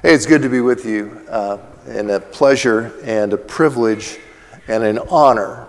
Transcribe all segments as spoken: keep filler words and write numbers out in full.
Hey, it's good to be with you, uh, and a pleasure and a privilege and an honor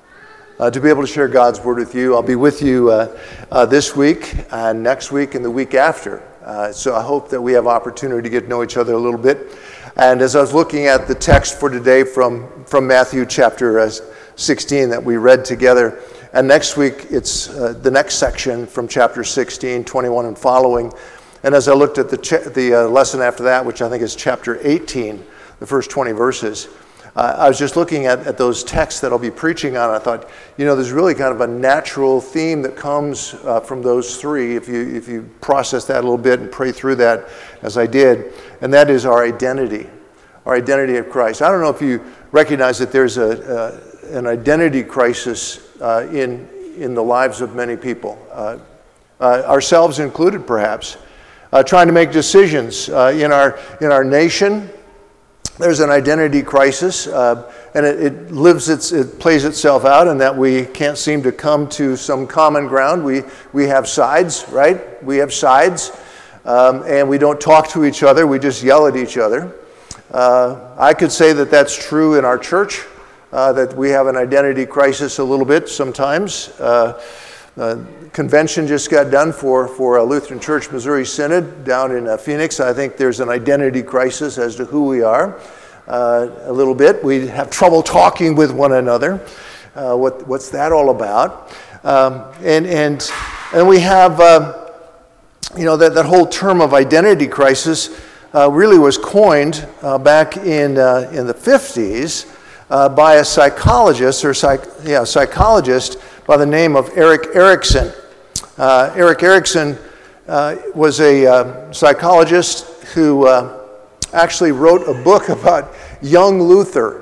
uh, to be able to share God's Word with you. I'll be with you uh, uh, this week, and next week, and the week after. Uh, so I hope that we have opportunity to get to know each other a little bit. And as I was looking at the text for today from, from Matthew chapter uh, sixteen that we read together, and next week it's uh, the next section from chapter sixteen, twenty-one and following. And as I looked at the ch- the uh, lesson after that, which I think is chapter eighteen, the first twenty verses, uh, I was just looking at, at those texts that I'll be preaching on. I thought, you know, there's really kind of a natural theme that comes uh, from those three, if you if you process that a little bit and pray through that, as I did, and that is our identity, our identity of Christ. I don't know if you recognize that there's a uh, an identity crisis uh, in in the lives of many people, uh, uh, ourselves included, perhaps. Uh, trying to make decisions uh, in our in our nation. There's an identity crisis, uh, and it, it lives its it plays itself out in that we can't seem to come to some common ground. We we have sides, right? We have sides, um, and we don't talk to each other. We just yell at each other. Uh, I could say that that's true in our church. Uh, that we have an identity crisis a little bit sometimes. Uh, Uh, convention just got done for, for a Lutheran Church Missouri Synod down in uh, Phoenix. I think there's an identity crisis as to who we are uh, a little bit. We have trouble talking with one another. Uh, what, what's that all about? Um, and, and, and we have, uh, you know, that, that whole term of identity crisis uh, really was coined uh, back in, uh, in the fifties uh, by a psychologist, or psych, yeah, psychologist, by the name of Erik Erikson. Uh, Erik Erikson uh, was a uh, psychologist who uh, actually wrote a book about young Luther.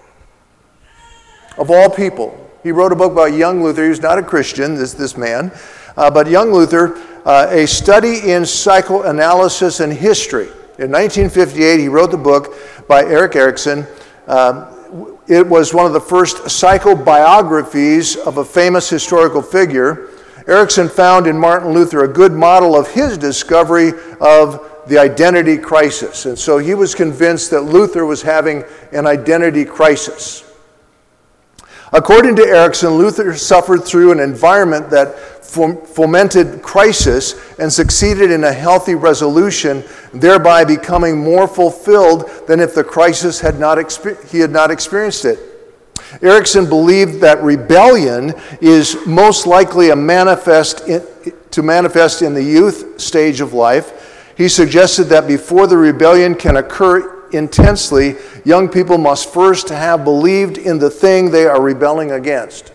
Of all people, he wrote a book about young Luther. He was not a Christian, this, this man, uh, but young Luther, uh, a study in psychoanalysis and history. In nineteen fifty-eight, he wrote the book by Erik Erikson. Uh, It was one of the first psychobiographies of a famous historical figure. Erikson found in Martin Luther a good model of his discovery of the identity crisis. And so he was convinced that Luther was having an identity crisis. According to Erikson, Luther suffered through an environment that fomented crisis and succeeded in a healthy resolution, thereby becoming more fulfilled than if the crisis had not exper- he had not experienced it. Erikson believed that rebellion is most likely a manifest in, to manifest in the youth stage of life. He suggested that before the rebellion can occur intensely, young people must first have believed in the thing they are rebelling against.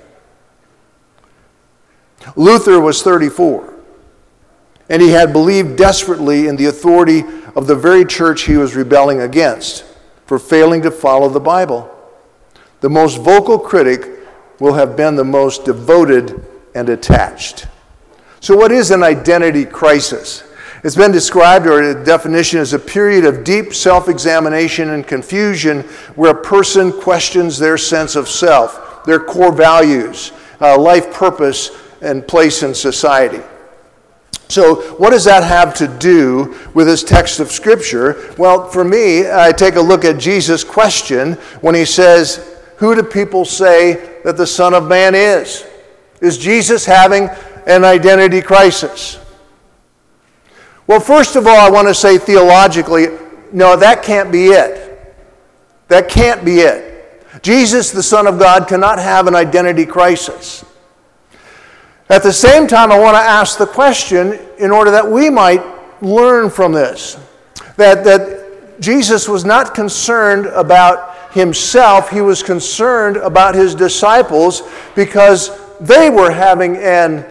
Luther was thirty-four, and he had believed desperately in the authority of the very church he was rebelling against for failing to follow the Bible. The most vocal critic will have been the most devoted and attached. So what is an identity crisis? It's been described, or a definition, as a period of deep self-examination and confusion where a person questions their sense of self, their core values, uh, life purpose, and place in society. So what does that have to do with this text of Scripture? Well, for me, I take a look at Jesus' question when he says, "Who do people say that the Son of Man is?" Is Jesus having an identity crisis? Well, first of all, I want to say theologically, no, that can't be it. That can't be it. Jesus, the Son of God, cannot have an identity crisis. At the same time, I want to ask the question in order that we might learn from this, that, that Jesus was not concerned about himself, he was concerned about his disciples because they were having an,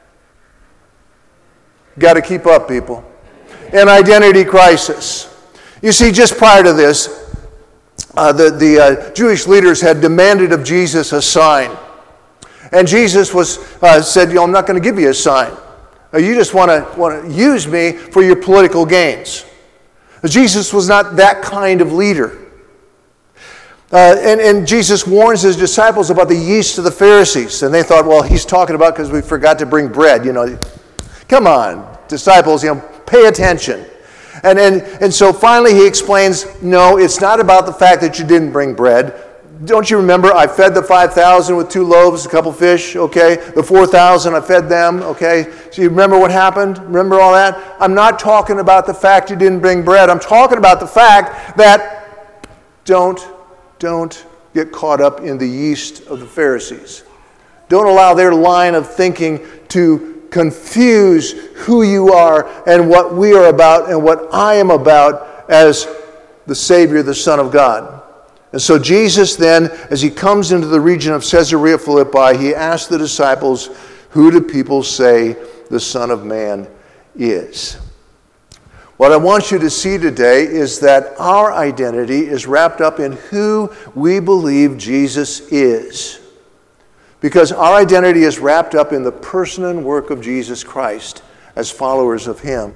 got to keep up, people, an identity crisis. You see, just prior to this, uh, the, the uh, Jewish leaders had demanded of Jesus a sign. And Jesus was uh, said, you know, I'm not going to give you a sign. Uh, you just want to want to use me for your political gains. Jesus was not that kind of leader. Uh, and, and Jesus warns his disciples about the yeast of the Pharisees. And they thought, well, he's talking about because we forgot to bring bread. You know, come on, disciples, you know, pay attention. And, and, and so finally he explains, no, it's not about the fact that you didn't bring bread. Don't you remember, I fed the five thousand with two loaves, a couple fish, okay? The four thousand, I fed them, okay? So you remember what happened? Remember all that? I'm not talking about the fact you didn't bring bread. I'm talking about the fact that don't, don't get caught up in the yeast of the Pharisees. Don't allow their line of thinking to confuse who you are and what we are about and what I am about as the Savior, the Son of God. And so Jesus then, as he comes into the region of Caesarea Philippi, he asks the disciples, who do people say the Son of Man is? What I want you to see today is that our identity is wrapped up in who we believe Jesus is. Because our identity is wrapped up in the person and work of Jesus Christ as followers of him.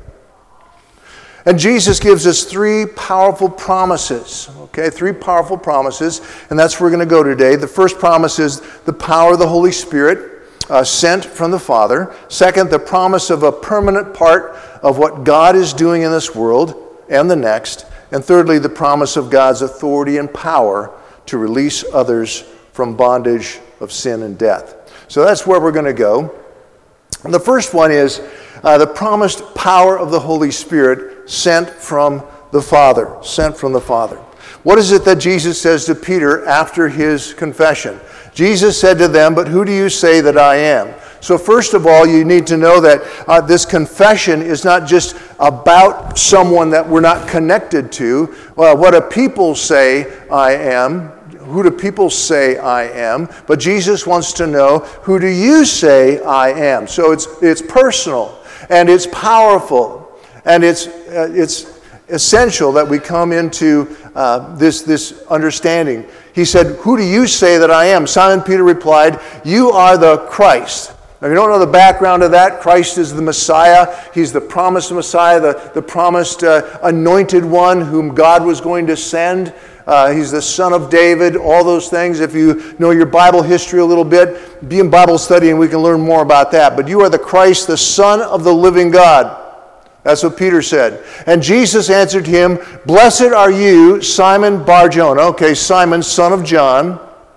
And Jesus gives us three powerful promises, okay? Three powerful promises, and that's where we're going to go today. The first promise is the power of the Holy Spirit uh, sent from the Father. Second, the promise of a permanent part of what God is doing in this world and the next. And thirdly, the promise of God's authority and power to release others from bondage of sin and death. So that's where we're going to go. And the first one is uh, the promised power of the Holy Spirit sent from the Father. Sent from the Father. What is it that Jesus says to Peter after his confession? Jesus said to them, but who do you say that I am? So first of all, you need to know that uh, this confession is not just about someone that we're not connected to. Well, what do people say I am? Who do people say I am? But Jesus wants to know, who do you say I am? So it's it's personal, and it's powerful, and it's uh, it's essential that we come into uh, this this understanding. He said, who do you say that I am? Simon Peter replied, you are the Christ. Now, if you don't know the background of that, Christ is the Messiah. He's the promised Messiah, the, the promised uh, anointed one whom God was going to send. Uh, he's the son of David, all those things. If you know your Bible history a little bit, be in Bible study and we can learn more about that. But you are the Christ, the Son of the living God. That's what Peter said. And Jesus answered him, blessed are you, Simon Bar-Jonah, okay, Simon, son of John,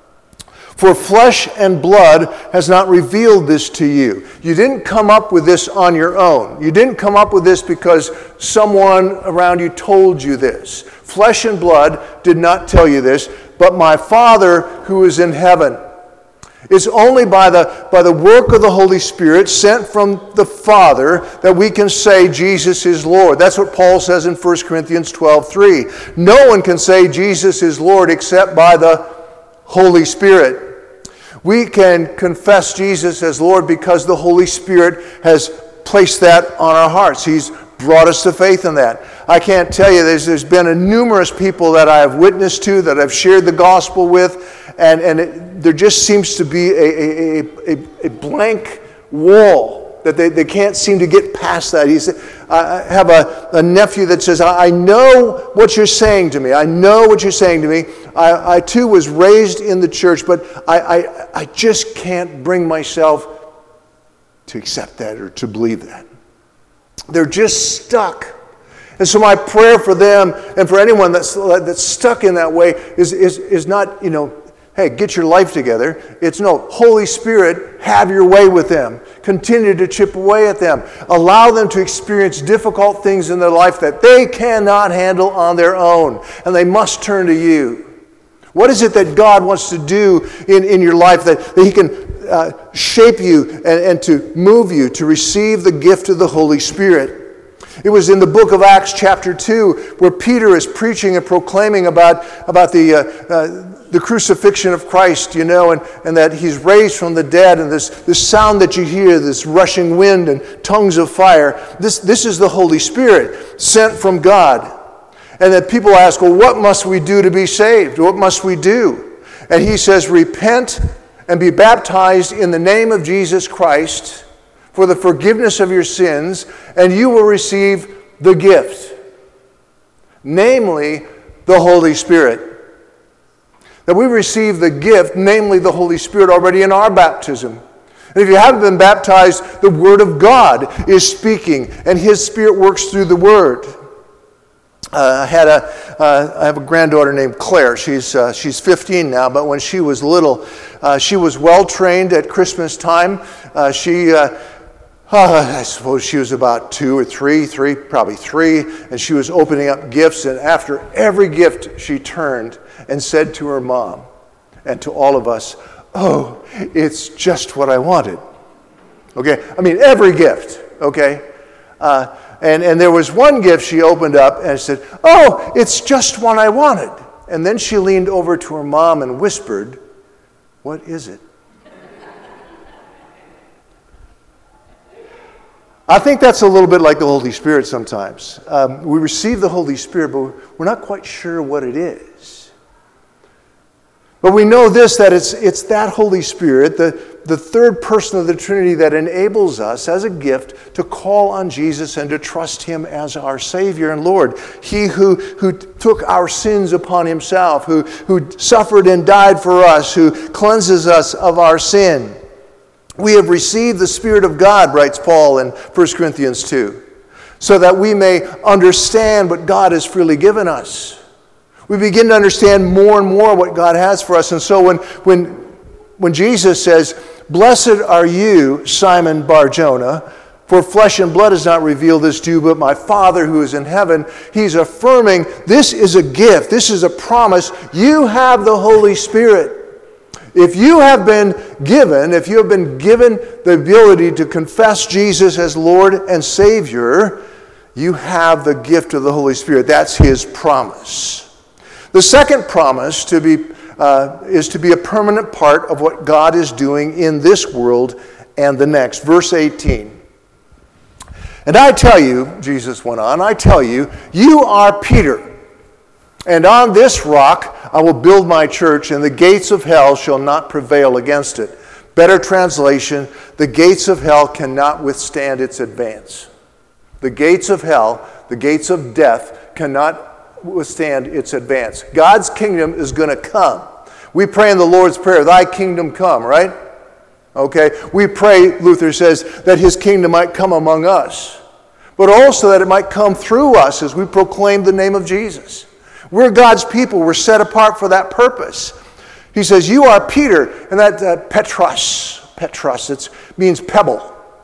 for flesh and blood has not revealed this to you. You didn't come up with this on your own. You didn't come up with this because someone around you told you this. Flesh and blood did not tell you this, but my Father who is in heaven. It's only by the, by the work of the Holy Spirit sent from the Father that we can say Jesus is Lord. That's what Paul says in First Corinthians twelve three. No one can say Jesus is Lord except by the Holy Spirit. We can confess Jesus as Lord because the Holy Spirit has placed that on our hearts. He's brought us to faith in that. I can't tell you, there's, there's been a numerous people that I have witnessed to, that I've shared the gospel with, and, and it, there just seems to be a, a, a, a blank wall that they, they can't seem to get past that. He said, I have a, a nephew that says, I know what you're saying to me. I know what you're saying to me. I, I too was raised in the church, but I, I, I just can't bring myself to accept that or to believe that. They're just stuck. And so my prayer for them and for anyone that's that's stuck in that way is, is, is not, you know, hey, get your life together. It's no, Holy Spirit, have your way with them. Continue to chip away at them. Allow them to experience difficult things in their life that they cannot handle on their own. And they must turn to you. What is it that God wants to do in, in your life that, that He can uh, shape you and, and to move you to receive the gift of the Holy Spirit? It was in the book of Acts chapter two where Peter is preaching and proclaiming about, about the, uh, uh, the crucifixion of Christ, you know, and, and that He's raised from the dead, and this, this sound that you hear, this rushing wind and tongues of fire, this, this is the Holy Spirit sent from God. And that people ask, well, what must we do to be saved? What must we do? And he says, repent and be baptized in the name of Jesus Christ for the forgiveness of your sins, and you will receive the gift, namely the Holy Spirit. That we receive the gift, namely the Holy Spirit, already in our baptism. And if you haven't been baptized, the Word of God is speaking, and His Spirit works through the Word. Uh, I had a, uh, I have a granddaughter named Claire. She's uh, she's fifteen now, but when she was little, uh, she was well trained at Christmas time. Uh, she, uh, uh, I suppose she was about two or three, three probably three, and she was opening up gifts. And after every gift, she turned and said to her mom and to all of us, "Oh, it's just what I wanted." Okay, I mean every gift. Okay. Uh, And, and there was one gift she opened up and said, "Oh, it's just one I wanted." And then she leaned over to her mom and whispered, "What is it?" I think that's a little bit like the Holy Spirit sometimes. Um, we receive the Holy Spirit, but we're not quite sure what it is. But we know this, that it's, it's that Holy Spirit, the, the third person of the Trinity, that enables us as a gift to call on Jesus and to trust him as our Savior and Lord. He who, who took our sins upon himself, who, who suffered and died for us, who cleanses us of our sin. We have received the Spirit of God, writes Paul in First Corinthians two, so that we may understand what God has freely given us. We begin to understand more and more what God has for us. And so when, when, when Jesus says, "Blessed are you, Simon Bar-Jonah, for flesh and blood has not revealed this to you, but my Father who is in heaven," he's affirming this is a gift, this is a promise. You have the Holy Spirit. If you have been given, if you have been given the ability to confess Jesus as Lord and Savior, you have the gift of the Holy Spirit. That's his promise. The second promise to be, uh, is to be a permanent part of what God is doing in this world and the next. Verse eighteen. "And I tell you," Jesus went on, "I tell you, you are Peter, and on this rock I will build my church, and the gates of hell shall not prevail against it." Better translation, the gates of hell cannot withstand its advance. The gates of hell, the gates of death, cannot withstand its advance. God's kingdom is going to come. We pray in the Lord's Prayer, "Thy kingdom come," right? Okay. We pray, Luther says, that his kingdom might come among us, but also that it might come through us as we proclaim the name of Jesus. We're God's people. We're set apart for that purpose. He says, "You are Peter," and that uh, Petros, Petros, it means pebble.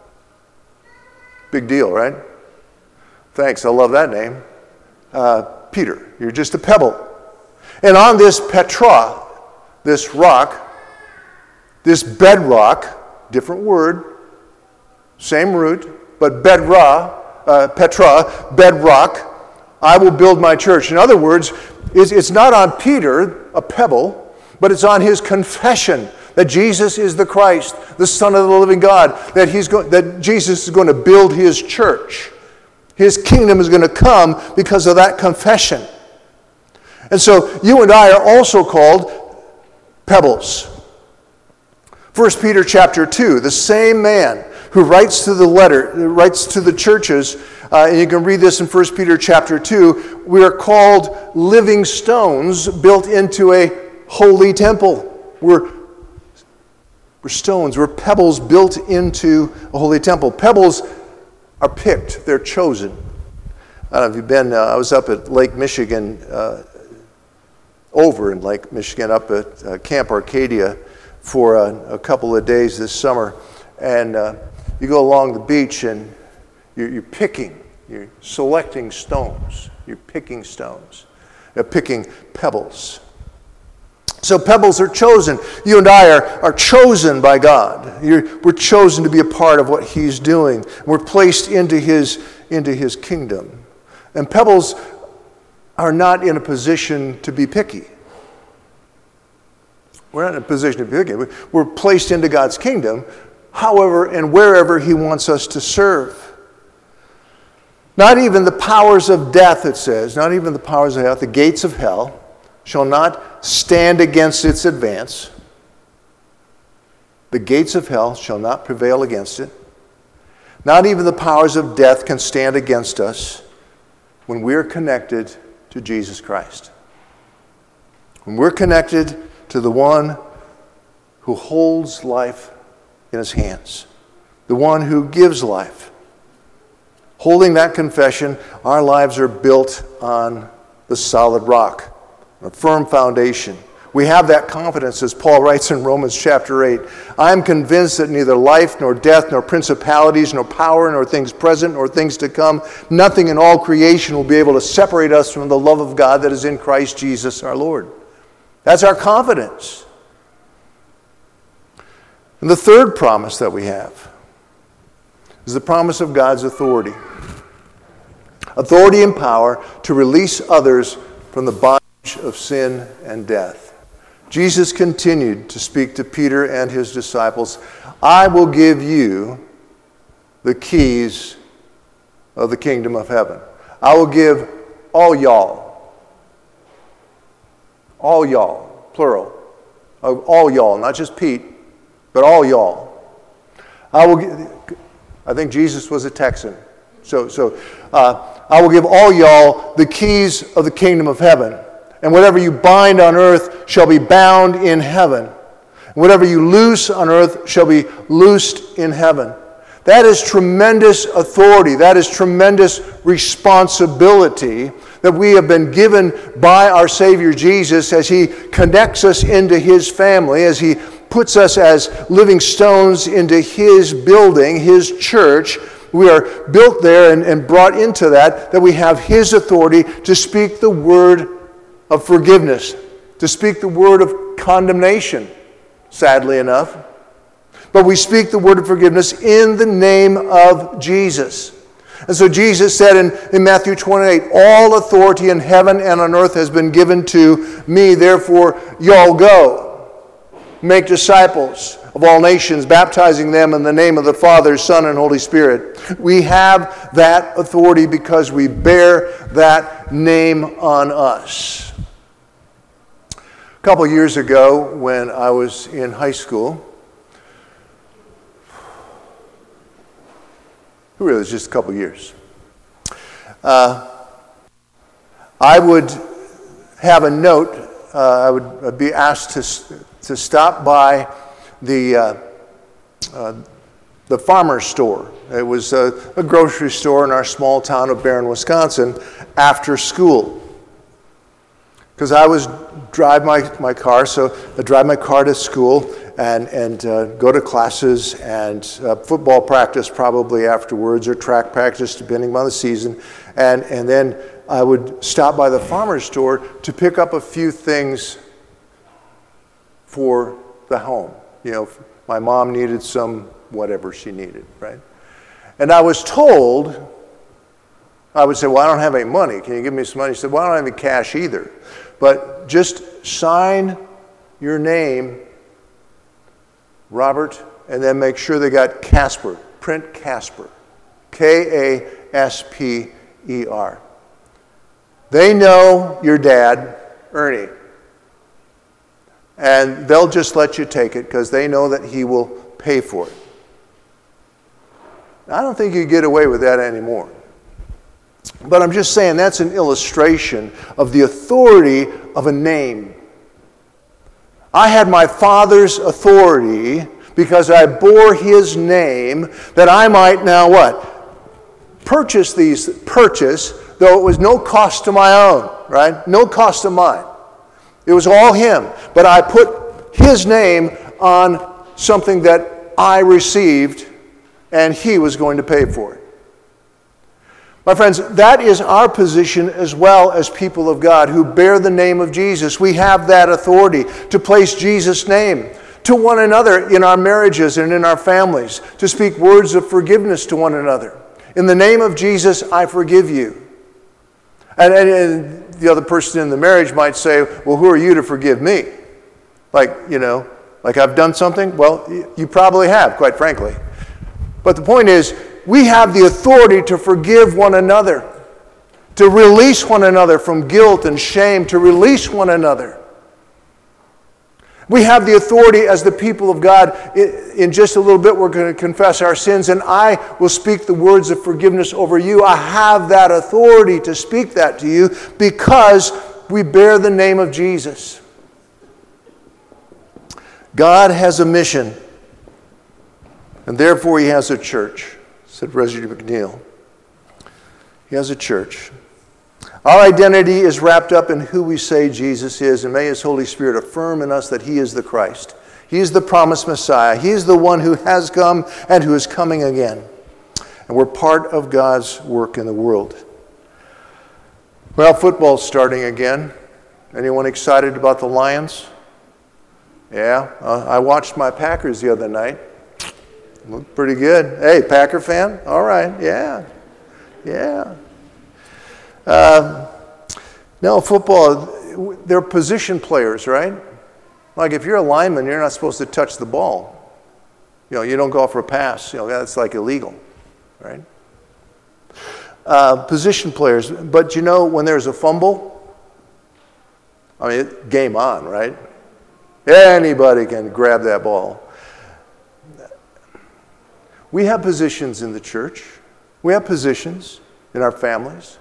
Big deal, right? Thanks. I love that name. Uh, Peter, you're just a pebble. And on this Petra, this rock, this bedrock, different word, same root, but bedra, uh, Petra, bedrock, I will build my church. In other words, it's, it's not on Peter, a pebble, but it's on his confession that Jesus is the Christ, the Son of the living God, that, he's go- that Jesus is going to build his church. His kingdom is going to come because of that confession. And so you and I are also called pebbles. First Peter chapter two, the same man who writes to the letter, writes to the churches, uh, and you can read this in First Peter chapter two, we are called living stones built into a holy temple. We're, we're stones, we're pebbles built into a holy temple. Pebbles are picked, they're chosen. I don't know if you've been, uh, I was up at Lake Michigan, uh, over in Lake Michigan, up at uh, Camp Arcadia for a, a couple of days this summer. And uh, you go along the beach and you're, you're picking, you're selecting stones. You're picking stones. You're picking pebbles. So pebbles are chosen. You and I are, are chosen by God. You're, we're chosen to be a part of what he's doing. We're placed into his, into his kingdom. And pebbles are not in a position to be picky. We're not in a position to be picky. We're placed into God's kingdom, however and wherever he wants us to serve. Not even the powers of death, it says, not even the powers of death, the gates of hell, shall not stand against its advance. The gates of hell shall not prevail against it. Not even the powers of death can stand against us when we are connected to Jesus Christ. When we're connected to the one who holds life in his hands, the one who gives life, Holding that confession, our lives are built on the solid rock, a firm foundation. We have that confidence, as Paul writes in Romans chapter eight. I am convinced that neither life, nor death, nor principalities, nor power, nor things present, nor things to come, nothing in all creation will be able to separate us from the love of God that is in Christ Jesus our Lord. That's our confidence. And the third promise that we have is the promise of God's authority. Authority and power to release others from the bondage of sin and death. Jesus continued to speak to Peter and his disciples, I will give you the keys of the kingdom of heaven. I will give all y'all, all y'all, plural, all y'all, not just Pete, but all y'all. I will give, I think Jesus was a Texan. So, so uh, I will give all y'all the keys of the kingdom of heaven. And whatever you bind on earth shall be bound in heaven. And whatever you loose on earth shall be loosed in heaven. That is tremendous authority. That is tremendous responsibility that we have been given by our Savior Jesus as He connects us into His family, as He puts us as living stones into His building, His church. We are built there and, and brought into that, that we have His authority to speak the word of forgiveness, to speak the word of condemnation, sadly enough. But we speak the word of forgiveness in the name of Jesus. And so Jesus said in, in Matthew twenty-eight, all authority in heaven and on earth has been given to me, therefore y'all go. Make disciples of all nations, baptizing them in the name of the Father, Son, and Holy Spirit. We have that authority because we bear that name on us. A couple years ago, when I was in high school, really, it was just a couple years, uh, I would have a note. Uh, I would be asked to to stop by the uh, uh, the farmer's store. It was a, a grocery store in our small town of Barron, Wisconsin, after school. Because I was drive my, my car, so I drive my car to school and, and uh, go to classes and uh, football practice probably afterwards, or track practice depending on the season. And, and then I would stop by the farmer's store to pick up a few things for the home. You know, my mom needed some whatever she needed, right? And I was told, I would say, well, I don't have any money. Can you give me some money? She said, well, I don't have any cash either. But just sign your name, Robert, and then make sure they got Casper. Print Casper. K A S P E R. They know your dad, Ernie. And they'll just let you take it because they know that he will pay for it. I don't think you get away with that anymore. But I'm just saying that's an illustration of the authority of a name. I had my Father's authority because I bore His name, that I might now what? Purchase these, purchase, though it was no cost to my own, right? No cost of mine. It was all Him. But I put His name on something that I received, and He was going to pay for it. My friends, that is our position as well as people of God who bear the name of Jesus. We have that authority to place Jesus' name to one another in our marriages and in our families, to speak words of forgiveness to one another. In the name of Jesus, I forgive you. And, and, and the other person in the marriage might say, well, who are you to forgive me? Like, you know, like I've done something? Well, you probably have, quite frankly. But the point is, we have the authority to forgive one another, to release one another from guilt and shame, to release one another. We have the authority as the people of God. In just a little bit, we're going to confess our sins, and I will speak the words of forgiveness over you. I have that authority to speak that to you because we bear the name of Jesus. God has a mission, and therefore He has a church, said Reggie McNeil. He has a church. Our identity is wrapped up in who we say Jesus is, and may His Holy Spirit affirm in us that He is the Christ. He is the promised Messiah. He is the one who has come and who is coming again. And we're part of God's work in the world. Well, football's starting again. Anyone excited about the Lions? Yeah, uh, I watched my Packers the other night. Looked pretty good. Hey, Packer fan? All right, yeah, yeah. Uh, no, football, they're position players, right? Like if you're a lineman, you're not supposed to touch the ball. You know, you don't go for a pass. You know, that's like illegal, right? Uh, position players. But you know, when there's a fumble, I mean, game on, right? Anybody can grab that ball. We have positions in the church. We have positions in our families.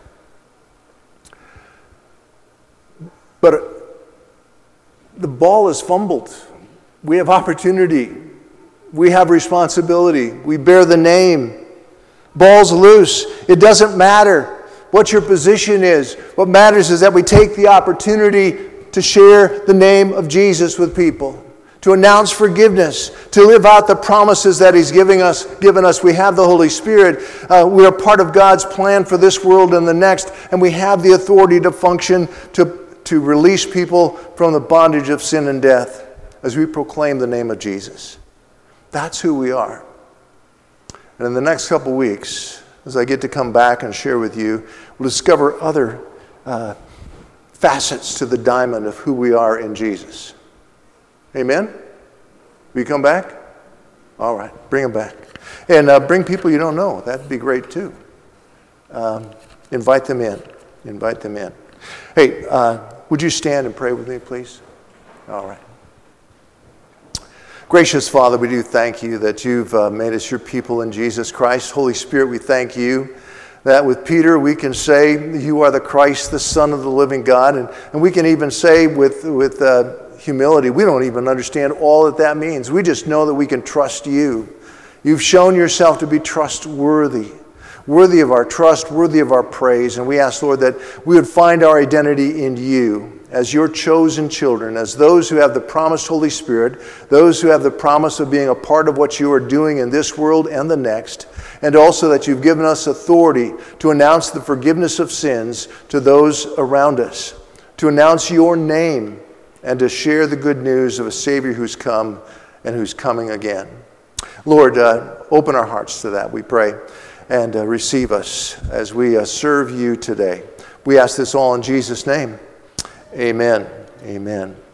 But the ball is fumbled. We have opportunity. We have responsibility. We bear the name. Ball's loose. It doesn't matter what your position is. What matters is that we take the opportunity to share the name of Jesus with people, to announce forgiveness, to live out the promises that He's giving us. Given us. We have the Holy Spirit. Uh, we are part of God's plan for this world and the next, and we have the authority to function, to, to release people from the bondage of sin and death as we proclaim the name of Jesus. That's who we are. And in the next couple weeks, as I get to come back and share with you, we'll discover other uh, facets to the diamond of who we are in Jesus. Amen? Will you come back? All right, bring them back. And uh, bring people you don't know. That'd be great too. Um, invite them in. Invite them in. Hey, uh, would you stand and pray with me, please? All right. Gracious Father, we do thank you that you've uh, made us your people in Jesus Christ. Holy Spirit, we thank you that with Peter we can say you are the Christ, the Son of the living God. And, and we can even say with, with uh, humility, we don't even understand all that that means. We just know that we can trust you. You've shown yourself to be trustworthy, worthy of our trust, worthy of our praise. And we ask, Lord, that we would find our identity in you as your chosen children, as those who have the promised Holy Spirit, those who have the promise of being a part of what you are doing in this world and the next, and also that you've given us authority to announce the forgiveness of sins to those around us, to announce your name, and to share the good news of a Savior who's come and who's coming again. Lord, uh, open our hearts to that, we pray, and uh, receive us as we uh, serve you today. We ask this all in Jesus' name. Amen. Amen.